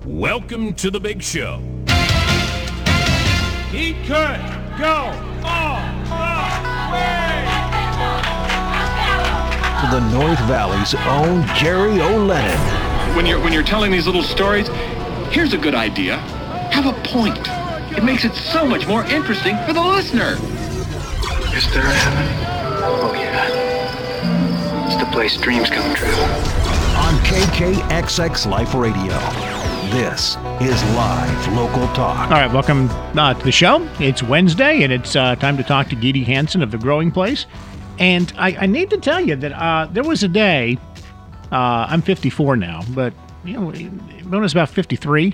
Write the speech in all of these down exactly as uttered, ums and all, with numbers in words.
Welcome to the big show. He could go all the way. To the North Valley's own Jerry O'Lennon. When you're when you're telling these little stories, here's a good idea. Have a point. It makes it so much more interesting for the listener. Is there a heaven? Oh yeah. It's the place dreams come true. On K K X X Life Radio. This is Live Local Talk. All right, welcome uh, to the show. It's Wednesday, and it's uh, time to talk to Geedy Hansen of The Growing Place. And I, I need to tell you that uh, there was a day, uh, I'm fifty-four now, but you know, when I was about fifty-three,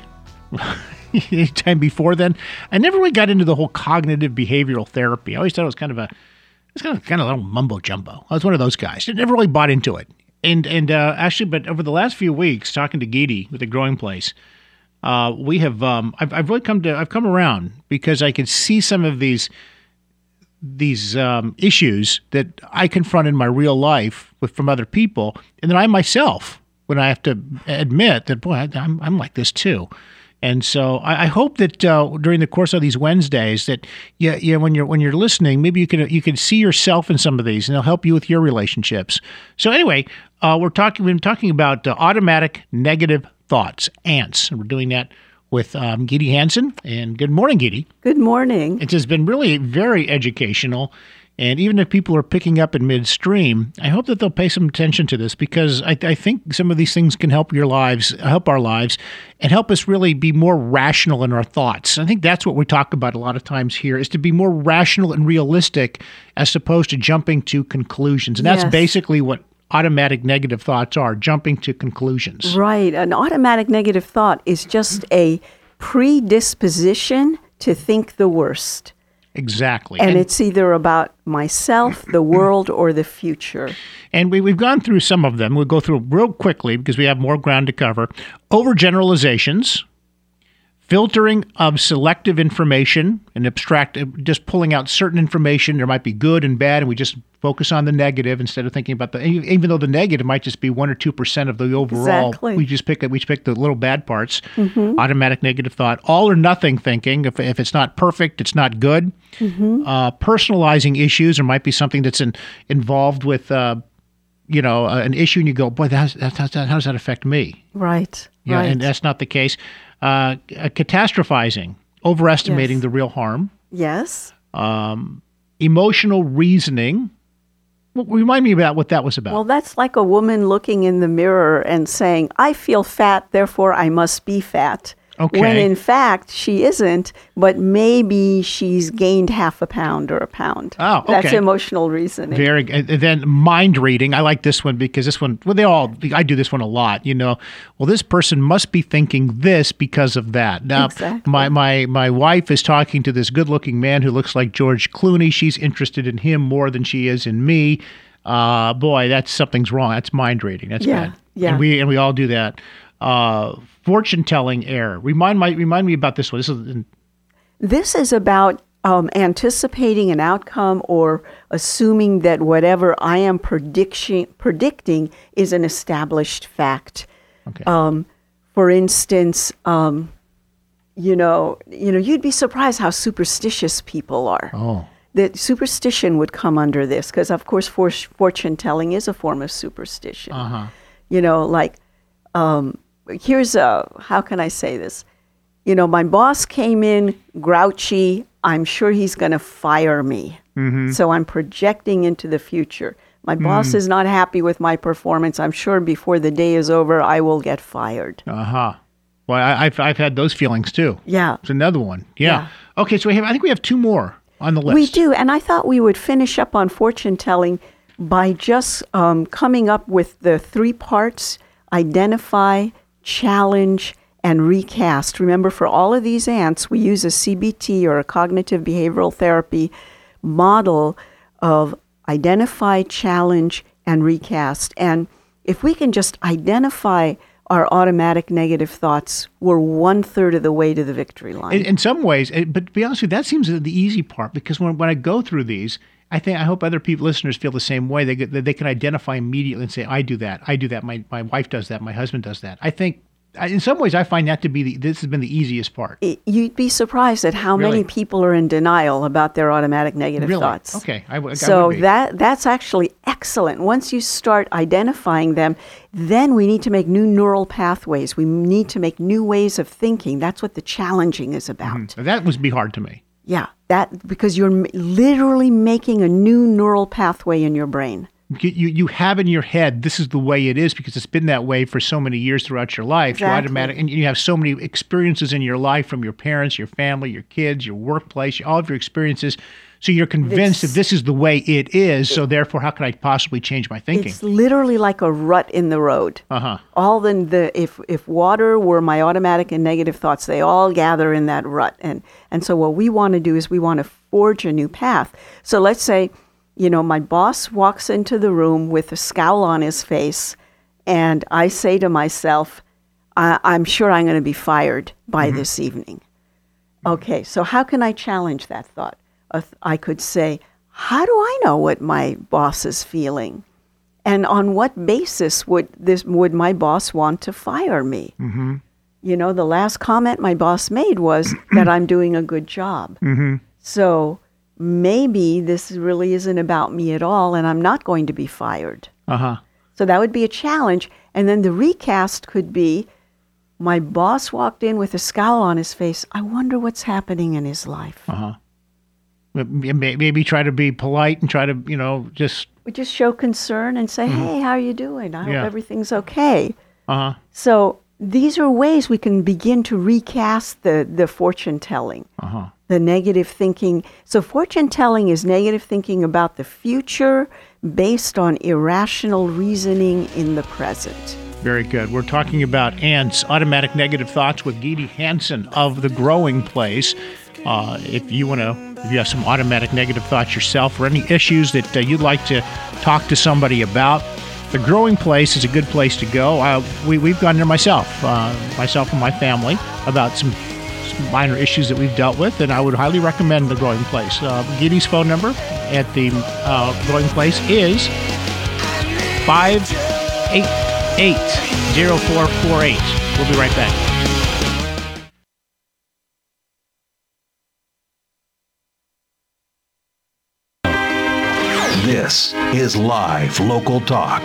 time before then, I never really got into the whole cognitive behavioral therapy. I always thought it was kind of a, it's kind of kind of a little mumbo jumbo. I was one of those guys. I never really bought into it. And and uh, actually, but over the last few weeks, talking to Geedy with The Growing Place, uh, we have um, I've I've really come to I've come around because I could see some of these these um, issues that I confront in my real life with from other people, and then I myself, when I have to admit that boy, I, I'm I'm like this too. And so I, I hope that uh, during the course of these Wednesdays that yeah, yeah, when you're when you're listening, maybe you can you can see yourself in some of these, and they'll help you with your relationships. So anyway, uh, we're talking we've been talking about uh, automatic negative thoughts, ants, and we're doing that with um, Geedy Hansen. And good morning, Geedy. Good morning. It has been really very educational. And even if people are picking up in midstream, I hope that they'll pay some attention to this because I, I think some of these things can help your lives, help our lives, and help us really be more rational in our thoughts. I think that's what we talk about a lot of times here, is to be more rational and realistic as opposed to jumping to conclusions. And that's Yes. basically what automatic negative thoughts are, jumping to conclusions. Right. An automatic negative thought is just a predisposition to think the worst. Exactly. And, and it's either about myself, the world, or the future. And we, we've gone through some of them. We'll go through real quickly because we have more ground to cover. Overgeneralizations, filtering of selective information and abstract, just pulling out certain information. There might be good and bad, and we just focus on the negative instead of thinking about the, even though the negative might just be one or two percent of the overall. Exactly. We just pick we just pick the little bad parts. Mm-hmm. Automatic negative thought. All or nothing thinking. If if it's not perfect, it's not good. Mm-hmm. Uh, personalizing issues. There might be something that's in, involved with, uh, you know, uh, an issue, and you go, boy, that's, that's, that's, how does that affect me? Right. Yeah, right. and that's not the case. Uh, catastrophizing, overestimating Yes. the real harm. Yes. Um, emotional reasoning. Well, remind me about what that was about. Well, that's like a woman looking in the mirror and saying, I feel fat, therefore I must be fat. Okay. When in fact she isn't, but maybe she's gained half a pound or a pound. Oh, okay. That's emotional reasoning. Very good. And then mind reading. I like this one because this one, well, they all, I do this one a lot, you know. Well, this person must be thinking this because of that. Now, Exactly. my, my, my wife is talking to this good looking man who looks like George Clooney. She's interested in him more than she is in me. Uh, boy, that's something's wrong. That's mind reading. That's Yeah, bad. yeah. And we, and we all do that. Uh, fortune telling error. Remind my, remind me about this one. This is, This is about um, anticipating an outcome or assuming that whatever I am prediction, predicting is an established fact. okay. Um, for instance, um, you know, you know, you'd be surprised how superstitious people are. oh. That superstition would come under this because, of course, for, fortune telling is a form of superstition. Uh-huh. You know, like, um, here's a, how can I say this? You know, my boss came in grouchy. I'm sure he's going to fire me. Mm-hmm. So I'm projecting into the future. My boss is not happy with my performance. I'm sure before the day is over, I will get fired. Uh-huh. Well, I, I've, I've had those feelings too. Yeah. It's another one. Yeah. Yeah. Okay, so we have, I think we have two more on the list. We do. And I thought we would finish up on fortune telling by just um, coming up with the three parts: identify, challenge, and recast. Remember, for all of these ants, we use a C B T or a cognitive behavioral therapy model of identify, challenge, and recast. And if we can just identify our automatic negative thoughts, we're one third of the way to the victory line. In, in some ways, it- but to be honest with you, that seems the easy part because when, when I go through these, I think I hope other people, listeners, feel the same way. They get, that they can identify immediately and say, "I do that. I do that. My my wife does that. My husband does that." I think I, in some ways, I find that to be the, this has been the easiest part. It, you'd be surprised at how Really? many people are in denial about their automatic negative Really? thoughts. Okay. I, w- I So would be. that that's actually excellent. Once you start identifying them, then we need to make new neural pathways. We need to make new ways of thinking. That's what the challenging is about. That would be hard to me. Yeah, that because you're m- literally making a new neural pathway in your brain. You, you you have in your head, this is the way it is because it's been that way for so many years throughout your life. You Exactly. automatic, and you have so many experiences in your life from your parents, your family, your kids, your workplace, all of your experiences. So you're convinced It's- that this is the way it is. So therefore, how can I possibly change my thinking? It's literally like a rut in the road. Uh huh. All the, the if if water were my automatic and negative thoughts, they all gather in that rut. And and so what we want to do is we want to forge a new path. So let's say, you know, my boss walks into the room with a scowl on his face, and I say to myself, I, I'm sure I'm going to be fired by this evening. Okay, so how can I challenge that thought? Uh, I could say, how do I know what my boss is feeling? And on what basis would this would my boss want to fire me? Mm-hmm. You know, the last comment my boss made was that I'm doing a good job. Mm-hmm. So maybe this really isn't about me at all, and I'm not going to be fired. Uh huh. So that would be a challenge. And then the recast could be, my boss walked in with a scowl on his face. I wonder what's happening in his life. Uh huh. Maybe try to be polite and try to, you know, just. We just show concern and say, hey, how are you doing? I hope Yeah. everything's okay. Uh huh. So these are ways we can begin to recast the, the fortune telling, Uh-huh. the negative thinking. So fortune telling is negative thinking about the future based on irrational reasoning in the present. Very good. We're talking about ants, automatic negative thoughts with Geedy Hansen of The Growing Place. Uh, if you want to, if you have some automatic negative thoughts yourself or any issues that uh, you'd like to talk to somebody about, The Growing Place is a good place to go. Uh, we, we've gone there myself, uh, myself and my family, about some, some minor issues that we've dealt with, and I would highly recommend The Growing Place. Uh, Geedy's phone number at The uh, Growing Place is five eight eight, zero four four eight. We'll be right back. This is live local talk.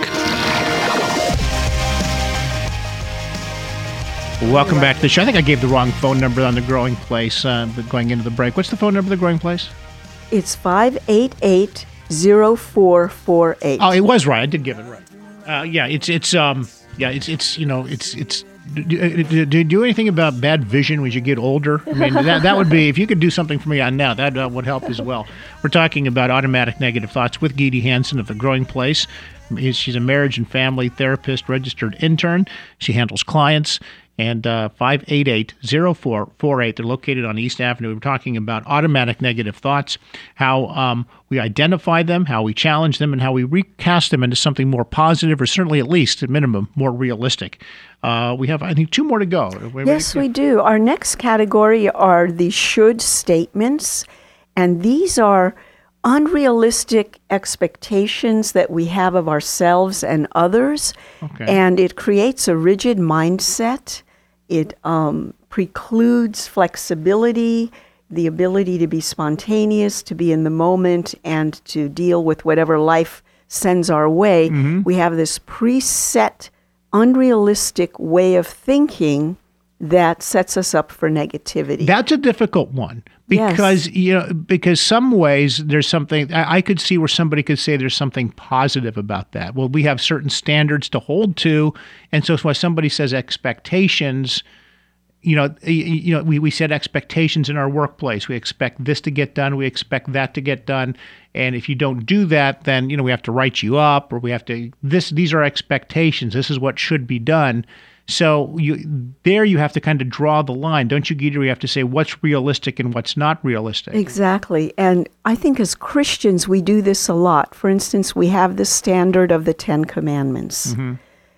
Welcome back to the show. I think I gave the wrong phone number on The Growing Place uh, going into the break. What's the phone number of The Growing Place? It's five eight eight, zero four four eight. Oh, it was right. I did give it right. Uh, yeah, it's it's um yeah it's it's you know it's it's do, do, do you do anything about bad vision as you get older? I mean that that would be, if you could do something for me on now, that uh, would help as well. We're talking about automatic negative thoughts with Geedy Hansen of The Growing Place. She's a marriage and family therapist, registered intern. She handles clients. And uh, five eight eight, zero four four eight. They're located on East Avenue. We're talking about automatic negative thoughts, how um, we identify them, how we challenge them, and how we recast them into something more positive, or certainly at least, at minimum, more realistic. Uh, we have, I think, two more to go. Yes, we do. Our next category are the should statements, and these are unrealistic expectations that we have of ourselves and others, Okay. and it creates a rigid mindset. It um, precludes flexibility, the ability to be spontaneous, to be in the moment, and to deal with whatever life sends our way. We have this preset, unrealistic way of thinking that sets us up for negativity. That's a difficult one because Yes. you know because some ways there's something I, I could see where somebody could say there's something positive about that. Well, we have certain standards to hold to, and so when somebody says expectations, you know, you, you know, we, we set expectations in our workplace. We expect this to get done. We expect that to get done. And if you don't do that, then, you know, we have to write you up, or we have to, this, these are expectations. This is what should be done. So you, there you have to kind of draw the line, don't you, Geeta? You have to say what's realistic and what's not realistic. Exactly. And I think as Christians, we do this a lot. For instance, we have the standard of the Ten Commandments. Mm-hmm.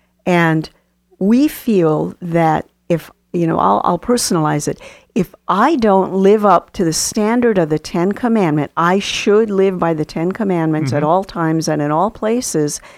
And we feel that if, you know, I'll, I'll personalize it. If I don't live up to the standard of the Ten Commandments, I should live by the Ten Commandments Mm-hmm. at all times and in all places,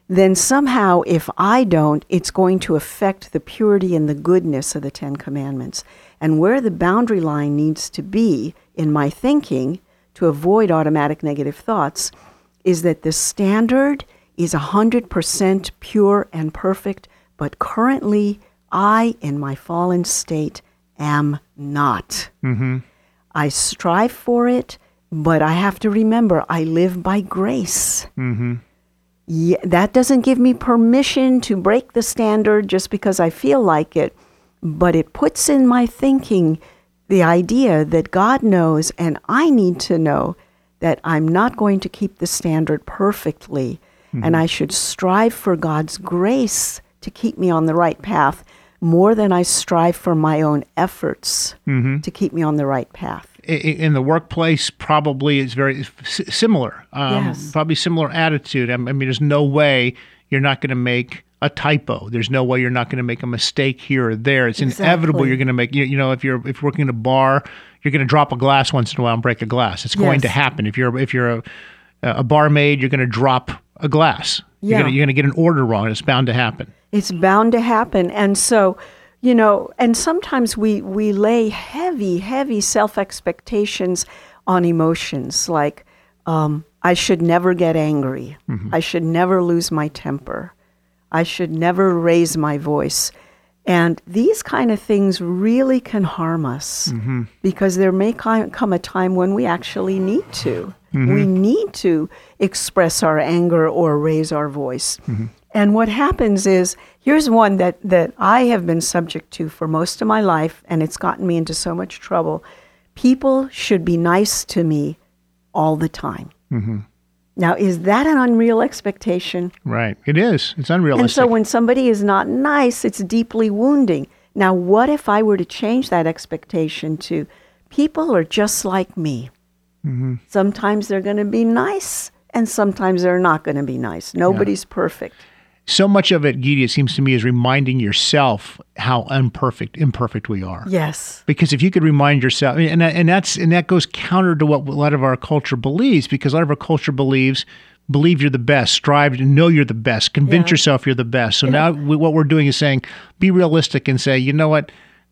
then somehow if I don't, it's going to affect the purity and the goodness of the Ten Commandments. And where the boundary line needs to be in my thinking to avoid automatic negative thoughts is that the standard is one hundred percent pure and perfect, but currently I, in my fallen state, am not. Mm-hmm. I strive for it, but I have to remember I live by grace. Mm-hmm. Yeah, that doesn't give me permission to break the standard just because I feel like it, but it puts in my thinking the idea that God knows and I need to know that I'm not going to keep the standard perfectly, mm-hmm. and I should strive for God's grace to keep me on the right path more than I strive for my own efforts mm-hmm. to keep me on the right path. In the workplace, probably it's very s- similar. Um, Yes. Probably similar attitude. I mean, there's no way you're not going to make a typo. There's no way you're not going to make a mistake here or there. It's Exactly. inevitable you're going to make. You, you know, if you're if you're working in a bar, you're going to drop a glass once in a while and break a glass. It's going Yes. to happen. If you're if you're a, a barmaid, you're going to drop a glass. You're Yeah. going to, you're going to get an order wrong. It's bound to happen. It's bound to happen. And so, you know, and sometimes we, we lay heavy, heavy self-expectations on emotions, like um, I should never get angry. Mm-hmm. I should never lose my temper. I should never raise my voice. And these kind of things really can harm us Mm-hmm. because there may ki- come a time when we actually need to. Mm-hmm. We need to express our anger or raise our voice. Mm-hmm. And what happens is, here's one that, that I have been subject to for most of my life, and it's gotten me into so much trouble. People should be nice to me all the time. Mm-hmm. Now, is that an unreal expectation? Right. It is. It's unrealistic. And so when somebody is not nice, it's deeply wounding. Now, what if I were to change that expectation to people are just like me? Mm-hmm. Sometimes they're going to be nice, and sometimes they're not going to be nice. Nobody's perfect. So much of it, Gidi, it seems to me, is reminding yourself how imperfect, imperfect we are. Yes. Because if you could remind yourself, and and that's and that goes counter to what a lot of our culture believes. Because a lot of our culture believes, believe you're the best, strive to know you're the best, convince Yeah. yourself you're the best. So now we, what we're doing is saying, be realistic and say, you know what,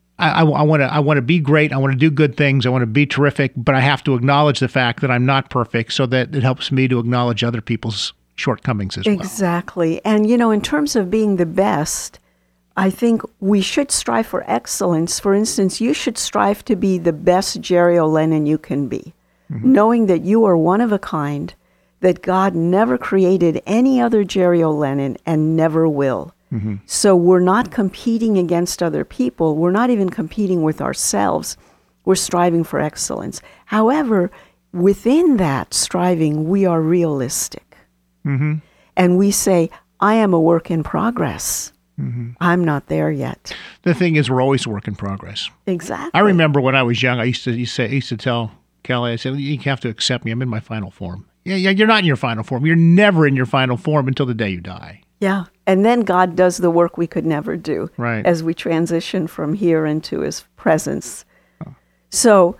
I want to I want to be great. I want to do good things. I want to be terrific. But I have to acknowledge the fact that I'm not perfect, so that it helps me to acknowledge other people's shortcomings as well. Exactly. And, you know, in terms of being the best, I think we should strive for excellence. For instance, you should strive to be the best Jerry O'Lennon you can be, mm-hmm. knowing that you are one of a kind, that God never created any other Jerry O'Lennon and never will. Mm-hmm. So we're not competing against other people. We're not even competing with ourselves. We're striving for excellence. However, within that striving, we are realistic. Mm-hmm. And we say, I am a work in progress. Mm-hmm. I'm not there yet. The thing is, we're always a work in progress. Exactly. I remember when I was young, I used to, used to, I used to tell Kelly, I said, you have to accept me. I'm in my final form. Yeah, yeah, you're not in your final form. You're never in your final form until the day you die. Yeah. And then God does the work we could never do right. as we transition from here into his presence. Oh. So,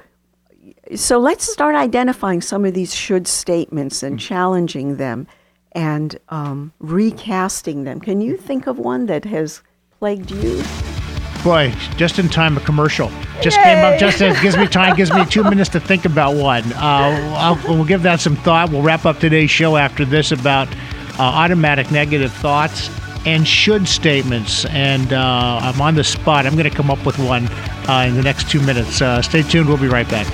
so let's start identifying some of these should statements and mm-hmm. challenging them and um, recasting them. Can you think of one that has plagued you? Boy, just in time, a commercial. Just Yay! came up, just as gives me time, gives me two minutes to think about one. Uh, I'll, we'll give that some thought. We'll wrap up today's show after this about uh, automatic negative thoughts and should statements. And uh, I'm on the spot. I'm going to come up with one uh, in the next two minutes. Uh, stay tuned. We'll be right back.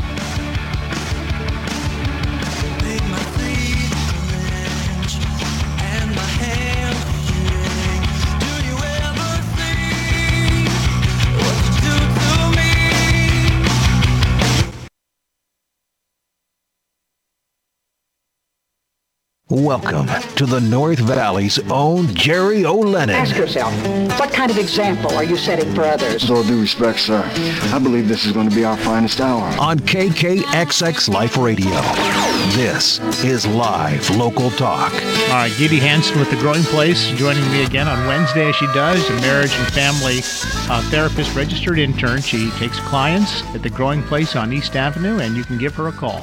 Welcome to the North Valley's own Jerry O'Lennon. Ask yourself, what kind of example are you setting for others? With all due respect, sir, I believe this is going to be our finest hour. On K K X X Life Radio, this is live local talk. All right, Gidi Hansen with The Growing Place joining me again on Wednesday, as she does, a marriage and family uh, therapist, registered intern. She takes clients at The Growing Place on East Avenue, and you can give her a call.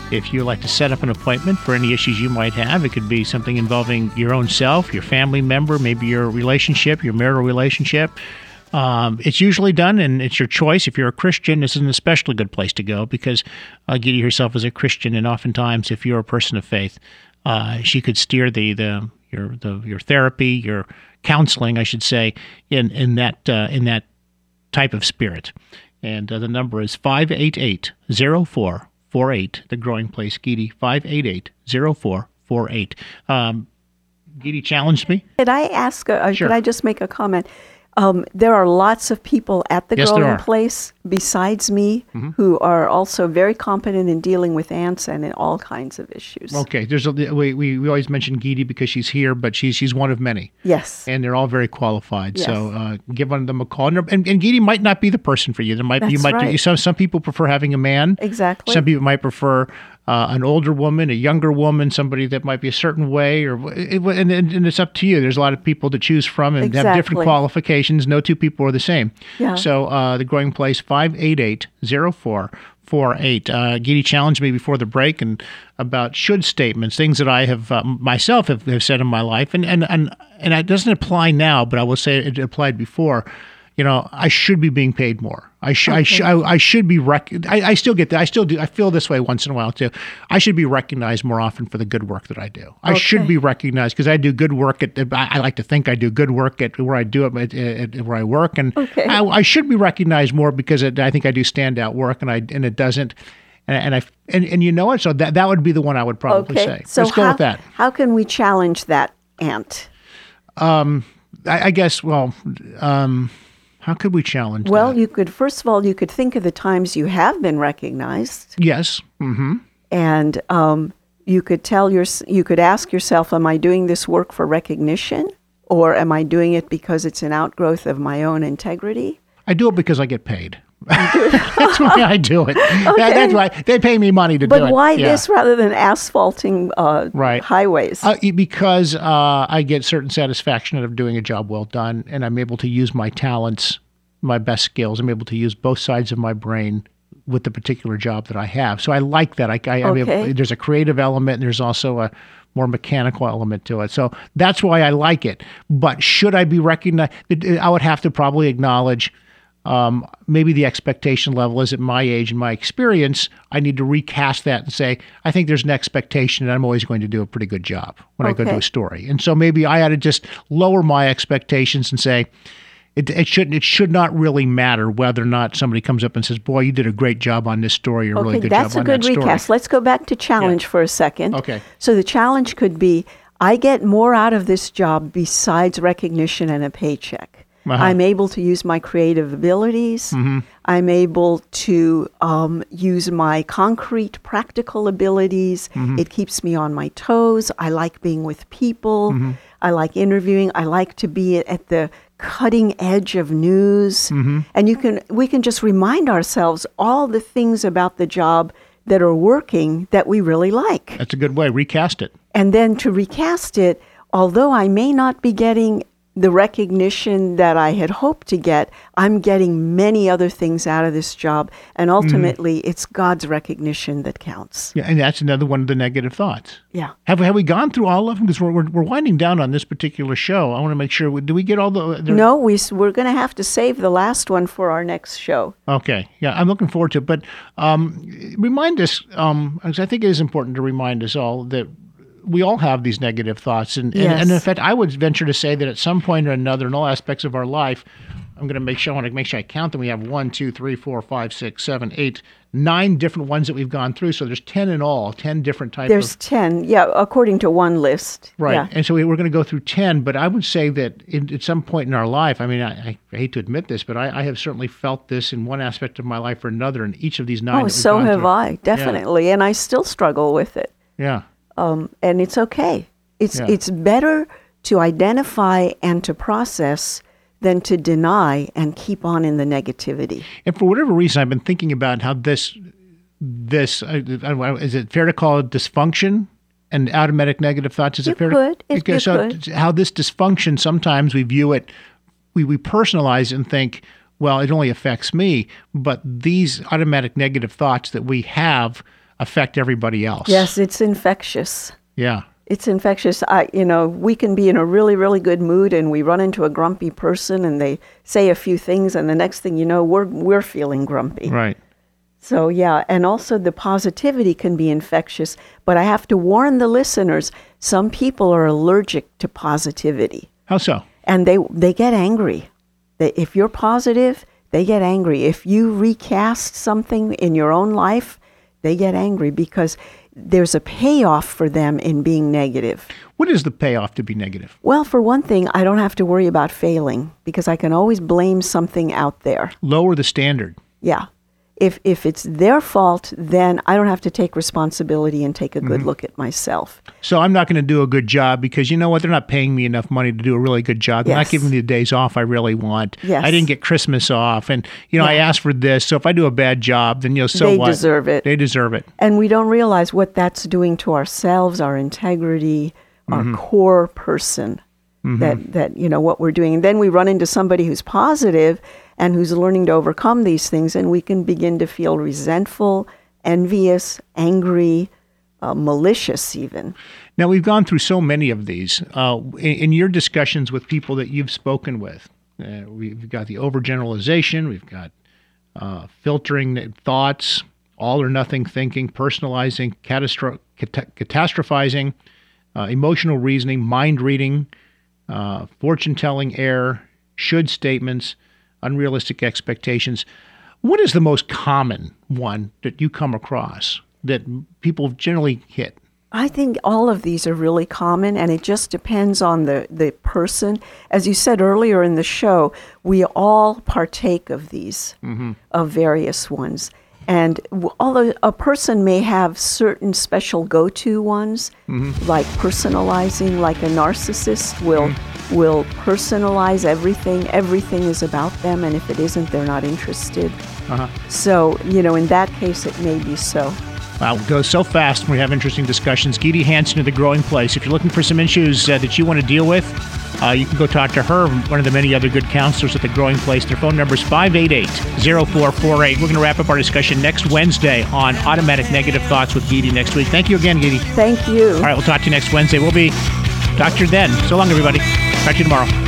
If you'd like to set up an appointment for any issues you might have, it could be something involving your own self, your family member, maybe your relationship, your marital relationship. Um, it's usually done, and it's your choice. If you're a Christian, this is an especially good place to go because uh, Gidi herself is a Christian, and oftentimes, if you're a person of faith, uh, she could steer the the your the your therapy, your counseling, I should say, in in that uh, in that type of spirit. And uh, the number is five eight eight, zero four four eight. The Growing Place, Gidi, five eight eight, zero four four eight. Um, Gidi challenged me. Could I ask? A, Sure. Could I just make a comment? Um, there are lots of people at the Yes, there Growing are. Place besides me Mhm. who are also very competent in dealing with ants and in all kinds of issues. Okay, there's a, we, we we always mention Gidi because she's here, but she's she's one of many. Yes. And they're all very qualified. Yes. So uh, give one of them a call. And, and, and Gidi might not be the person for you. There might you That's might right. some some people prefer having a man. Exactly. Some people might prefer uh, an older woman, a younger woman, somebody that might be a certain way, or it, and, and, and it's up to you. There's a lot of people to choose from and have different Exactly. qualifications. No two people are the same. Yeah. So uh, the Growing Place, five eight eight, zero four four eight. Uh, Gidi challenged me before the break and about should statements, things that I have uh, myself have, have said in my life, and and and and it doesn't apply now, but I will say it applied before. You know, I should be being paid more. I should, I, sh- I, I should be rec- I, I still get that. I still do. I feel this way once in a while too. I should be recognized more often for the good work that I do. I should Okay. be recognized because I do good work at. I I like to think I do good work at where I do it, at, at, at where I work, and Okay. I, I should be recognized more because it, I think I do standout work, and I and it doesn't. And, and I and, and you know what? So that that would be the one I would probably Okay. say. So Let's go how, with that. how can we challenge that ant? Um, I, I guess. Well, um, how could we challenge? Well, that? you could, first of all, you could think of the times you have been recognized. Yes. Mm-hmm. And um, you could tell your, you could ask yourself, am I doing this work for recognition? Or am I doing it because it's an outgrowth of my own integrity? I do it because I get paid. That's why I do it. That, that's why they pay me money to do it. But why Yeah. this rather than asphalting uh, Right. highways? Uh, because uh, I get certain satisfaction out of doing a job well done, and I'm able to use my talents, my best skills. I'm able to use both sides of my brain with the particular job that I have. So I like that. I, I, I'm able- Okay. there's a creative element, and there's also a more mechanical element to it. So that's why I like it. But should I be recognized? I would have to probably acknowledge um, maybe the expectation level is at my age and my experience. I need to recast that and say, I think there's an expectation that I'm always going to do a pretty good job when I go to Okay. a story. And so maybe I ought to just lower my expectations and say, it, it shouldn't. It should not really matter whether or not somebody comes up and says, "Boy, you did a great job on this story. Or a really Okay, good that's job a on good that story." recast. Let's go back to challenge for a second. Okay. So the challenge could be, I get more out of this job besides recognition and a paycheck. Uh-huh. I'm able to use my creative abilities. Mhm. I'm able to um, use my concrete, practical abilities. Mhm. It keeps me on my toes. I like being with people. Mhm. I like interviewing. I like to be at the cutting edge of news. Mhm. And you can we can just remind ourselves all the things about the job that are working that we really like. That's a good way. Recast it. And then to recast it, although I may not be getting the recognition that I had hoped to get, I'm getting many other things out of this job. And ultimately, it's God's recognition that counts. Yeah, and that's another one of the negative thoughts. Yeah. Have have we gone through all of them? Because we're, we're we're winding down on this particular show. I want to make sure. we- Do we get all the? the No, we, s- we're going to have to save the last one for our next show. Okay. Yeah, I'm looking forward to it. But um, remind us, um, 'cause I think it is important to remind us all that we all have these negative thoughts. And, and, Yes. and in fact, I would venture to say that at some point or another, in all aspects of our life, I'm going to make sure, I want to make sure I count them. We have one, two, three, four, five, six, seven, eight, nine different ones that we've gone through. So there's ten in all, ten different types There's of. ten, yeah, according to one list. Right. Yeah. And so we, we're going to go through ten, but I would say that in, at some point in our life, I mean, I, I hate to admit this, but I, I have certainly felt this in one aspect of my life or another in each of these nine. that Oh, we've so gone have through. I, definitely. And I still struggle with it. Yeah. Um, and it's okay. It's Yeah. it's better to identify and to process than to deny and keep on in the negativity. And for whatever reason, I've been thinking about how this, this uh, I don't know, is it fair to call it dysfunction and automatic negative thoughts? Is You it fair? could. To, It- okay, you so could. t- how this dysfunction, sometimes we view it, we, we personalize it and think, well, it only affects me. But these automatic negative thoughts that we have affect everybody else. Yes, it's infectious. Yeah. It's infectious. I, you know, we can be in a really, really good mood, and we run into a grumpy person, and they say a few things, and the next thing you know, we're we're feeling grumpy. Right. So, yeah, and also the positivity can be infectious, but I have to warn the listeners, some people are allergic to positivity. How so? And they they get angry. They, if you're positive, they get angry. If you recast something in your own life, they get angry because there's a payoff for them in being negative. What is the payoff to be negative? Well, for one thing, I don't have to worry about failing because I can always blame something out there. Lower the standard. Yeah. If if it's their fault, then I don't have to take responsibility and take a good mm-hmm. look at myself. So I'm not going to do a good job because you know what? They're not paying me enough money to do a really good job. They're yes. not giving me the days off I really want. Yes. I didn't get Christmas off. And, you know, yeah. I asked for this. So if I do a bad job, then, you know, so they what? They deserve it. They deserve it. And we don't realize what that's doing to ourselves, our integrity, our mm-hmm. core person, mm-hmm. that, that, you know, what we're doing. And then we run into somebody who's positive and who's learning to overcome these things, and we can begin to feel resentful, envious, angry, uh, malicious even. Now, we've gone through so many of these. Uh, in, in your discussions with people that you've spoken with, uh, we've got the overgeneralization, we've got uh, filtering thoughts, all or nothing thinking, personalizing, catastro- cat- catastrophizing, uh, emotional reasoning, mind reading, uh, fortune-telling error, should statements, unrealistic expectations. What is the most common one that you come across that people generally hit? I think all of these are really common, and it just depends on the, the person. As you said earlier in the show, we all partake of these, mm-hmm. of various ones. And although a person may have certain special go-to ones, mm-hmm. like personalizing, like a narcissist will mm-hmm. will personalize everything. Everything is about them, and if it isn't, they're not interested. Uh-huh. So, you know, in that case, it may be so. Wow, it goes so fast when we have interesting discussions. Geedy Hansen of The Growing Place. If you're looking for some issues uh, that you want to deal with, uh, you can go talk to her, one of the many other good counselors at The Growing Place. Their phone number is five eight eight, zero four four eight. We're going to wrap up our discussion next Wednesday on Automatic Negative Thoughts with Geedy next week. Thank you again, Geedy. Thank you. All right, we'll talk to you next Wednesday. We'll be talk to you then. So long, everybody. Talk to you tomorrow.